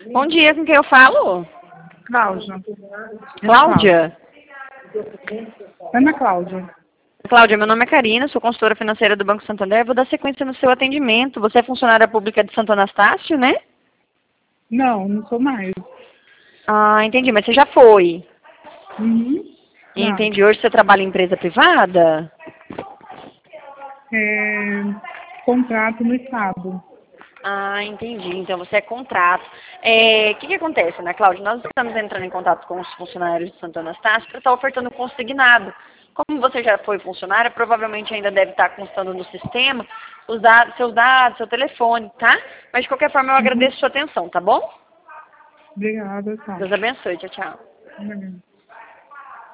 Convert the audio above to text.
Bom dia, com quem eu falo? Cláudia. Cláudia? Ana Cláudia. Cláudia, meu nome é Karina, sou consultora financeira do Banco Santander. Vou dar sequência no seu atendimento. Você é funcionária pública de Santo Anastácio, né? Não, não sou mais. Ah, entendi, mas você já foi. Uhum. Já. Entendi. Hoje você trabalha em empresa privada? Contrato no Estado. Ah, entendi. Então você é contrato. O que acontece, né, Cláudia? Nós estamos entrando em contato com os funcionários de Santo Anastácio para estar ofertando consignado. Como você já foi funcionária, provavelmente ainda deve estar constando no sistema seus dados, seu telefone, tá? Mas de qualquer forma eu agradeço a sua atenção, tá bom? Obrigada, tá. Deus abençoe. Tchau, tchau. Obrigada.